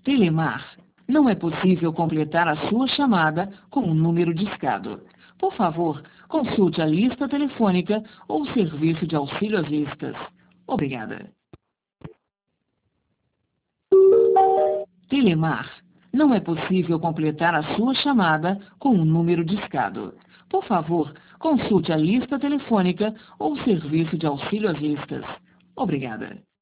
Telemar. Não é possível completar a sua chamada com um número discado. Por favor, consulte a lista telefônica ou o serviço de auxílio às listas. Obrigada. Telemar. Não é possível completar a sua chamada com um número discado. Por favor, consulte a lista telefônica ou o serviço de auxílio às listas. Obrigada.